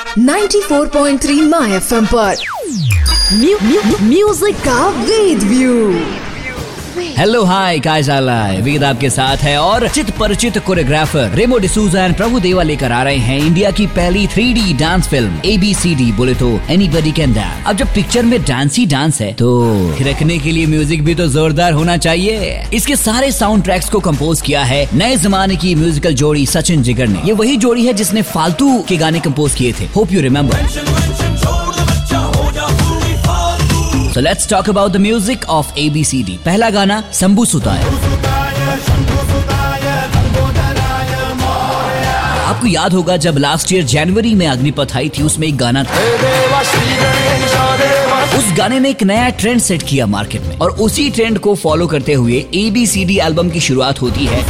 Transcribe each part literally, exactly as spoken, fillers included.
Ninety four point three my FM पर mu, mu, music का वेद व्यू। हेलो हाय काय है वेद आपके साथ है और चित परिचित कोरियोग्राफर रेमो डिसूजा एंड प्रभु देवा लेकर आ रहे हैं इंडिया की पहली three D dance film A B C D बोले तो एनीबॉडी कैन डांस। अब जब पिक्चर में डांस ही डांस है तो थिरकने के लिए म्यूजिक भी तो जोरदार होना चाहिए। इसके सारे साउंड ट्रैक्स को कंपोज किया है नए जमाने की म्यूजिकल जोड़ी सचिन जिगर ने। ये वही जोड़ी है जिसने फालतू के गाने कंपोज किए थे, hope you remember. So let's talk about the music of A B C D. पहला गाना शंभू सुताय। आपको याद होगा जब लास्ट ईयर जनवरी में अग्निपथ आई थी, उसमें एक गाना था। उस गाने ने एक नया ट्रेंड सेट किया मार्केट में और उसी ट्रेंड को फॉलो करते हुए A B C D album की शुरुआत होती है।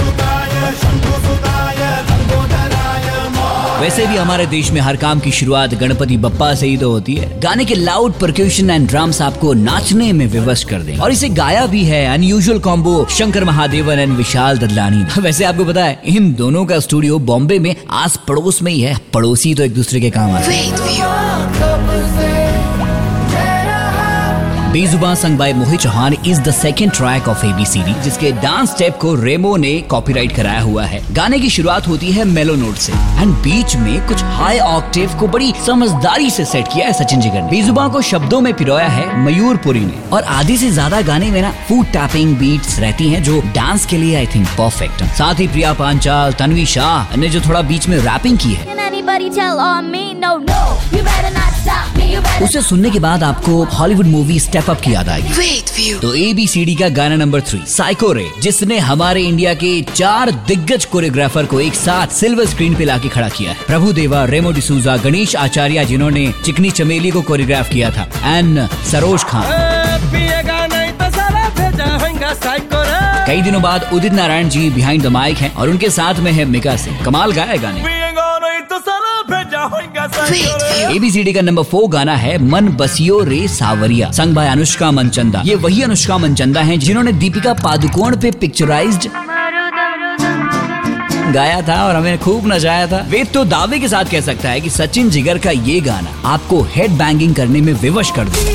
वैसे भी हमारे देश में हर काम की शुरुआत गणपति बप्पा से ही तो होती है। गाने के लाउड परक्यूशन एंड ड्रम्स आपको नाचने में विवश कर दें और इसे गाया भी है unusual combo Shankar Mahadevan and Vishal Dadlani. वैसे आपको पता है इन दोनों का स्टूडियो बॉम्बे में आस पड़ोस में ही है। पड़ोसी तो एक दूसरे के काम आते हैं। Bezubaan song by Mohit Chauhan is the second track of A B C D, जिसके डांस स्टेप को रेमो ने कॉपीराइट कराया हुआ है। गाने की शुरुआत होती है मेलो नोट से एंड बीच में कुछ हाई ऑक्टेव को बड़ी समझदारी से सेट किया है सचिन जिगर ने। बेजुबान को शब्दों में पिरोया है मयूर पुरी ने और आधी से ज्यादा गाने में ना फूट टैपिंग बीट्स रहती हैं जो डांस के लिए आई थिंक परफेक्ट। साथ ही प्रिया पांचाल, तन्वी शाह ने जो थोड़ा बीच में रैपिंग की है, उसे सुनने के बाद आपको हॉलीवुड मूवी स्टेप अप की याद आएगी। तो A B C D का गाना नंबर थ्री साइको रे, जिसने हमारे इंडिया के चार दिग्गज कोरियोग्राफर को एक साथ सिल्वर स्क्रीन पे लाके खड़ा किया है। प्रभु देवा, रेमो डिसूजा, गणेश आचार्य जिन्होंने चिकनी चमेली को कोरियोग्राफ किया था एंड सरोज खान। कई दिनों बाद Udit Narayan ji behind the mic हैं और उनके साथ में है मिका सिंह। कमाल गाया गाने। A B C D का नंबर फोर गाना है मन बसियो रे सावरिया, संग बाय अनुष्का मनचंदा। ये वही अनुष्का मनचंदा हैं जिन्होंने दीपिका पादुकोण पे पिक्चराइज्ड गाया था और हमें खूब नचाया था। वेद तो दावे के साथ कह सकता है कि सचिन जिगर का ये गाना आपको हेड बैंगिंग करने में विवश कर दे।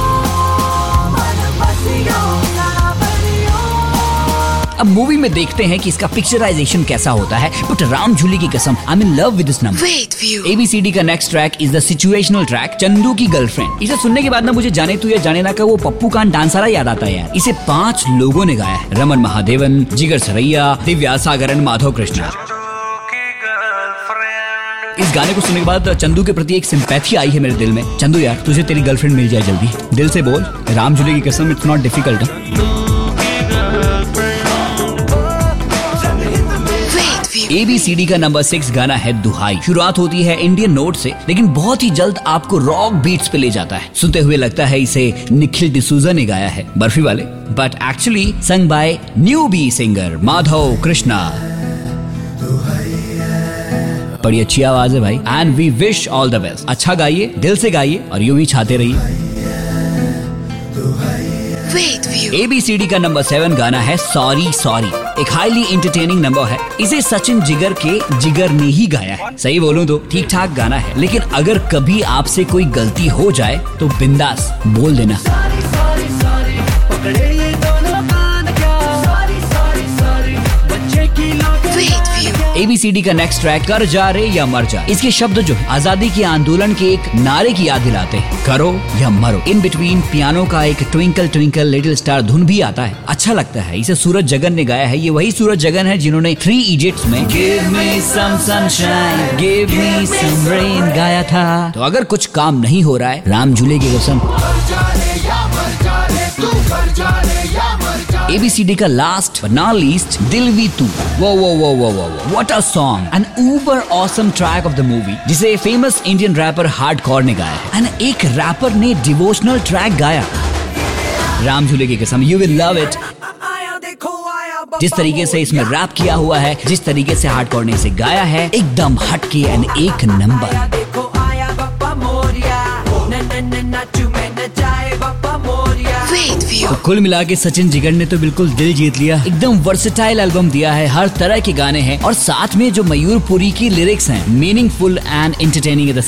अब मूवी में देखते हैं कि इसका पिक्चराइजेशन कैसा होता है, बट राम झूली की कसम I am in love with this number. A B C D का next track is the situational track Chandu की गर्लफ्रेंड। इसे सुनने के बाद ना मुझे जाने तू या जाने ना का वो पप्पू कान डांसरा याद आता है यार। इसे पांच लोगों ने गाया है, रमन महादेवन, जिगर सरैया, दिव्या सागरन, माधव कृष्णा। इस गाने को सुनने के बाद चंदू के प्रति एक सिंपैथी आई है मेरे दिल में। चंदू यार तुझे तेरी गर्लफ्रेंड मिल जाए जल्दी, दिल से बोल, राम झूली की कसम it's not difficult. A B C D का नंबर सिक्स गाना है दुहाई। शुरुआत होती है इंडियन नोट से लेकिन बहुत ही जल्द आपको रॉक बीट्स पे ले जाता है। सुनते हुए लगता है इसे निखिल डिसूजा ने गाया है, बर्फी वाले, but actually song by newbie singer Madhav Krishna. बड़ी अच्छी आवाज है भाई and we wish all the best. अच्छा गाइए, दिल से गाइए और यूं ही छाते रहिए। A B C D का नंबर सेवन गाना है सॉरी सॉरी, एक हाईली एंटरटेनिंग नंबर है। इसे सचिन जिगर के जिगर ने ही गाया है। सही बोलूं तो ठीक ठाक गाना है, लेकिन अगर कभी आपसे कोई गलती हो जाए तो बिंदास बोल देना। A B C D का नेक्स्ट ट्रैक कर जा रे या मर जा। इसके शब्द जो आजादी के आंदोलन के एक नारे की याद दिलाते हैं, करो या मरो। इन बिटवीन पियानो का एक ट्विंकल ट्विंकल लिटिल स्टार धुन भी आता है, अच्छा लगता है। इसे सूरज जगन ने गाया है। ये वही सूरज जगन है जिन्होंने थ्री इडियट्स में Give me some sunshine, give me some rain गाया था। तो अगर कुछ काम नहीं हो रहा है, राम झूले की कसम, A B C D का लास्ट but not least दिल वी तू। वो वो वो वो वो what a song, an uber awesome track of the movie, जिसे फेमस इंडियन रैपर हार्डकोर ने गाया है। एंड एक रैपर ने डिवोशनल ट्रैक गाया, राम झूले की कसम, you will love it। जिस तरीके से इसमें रैप किया हुआ है, जिस तरीके से हार्डकोर ने इसे गाया है, एकदम हटके एंड एक नंबर। तो कुल मिला के सचिन जिगर ने तो बिल्कुल दिल जीत लिया। एकदम वर्सेटाइल एल्बम दिया है, हर तरह के गाने हैं और साथ में जो मयूर पुरी की लिरिक्स हैं meaningful and entertaining at the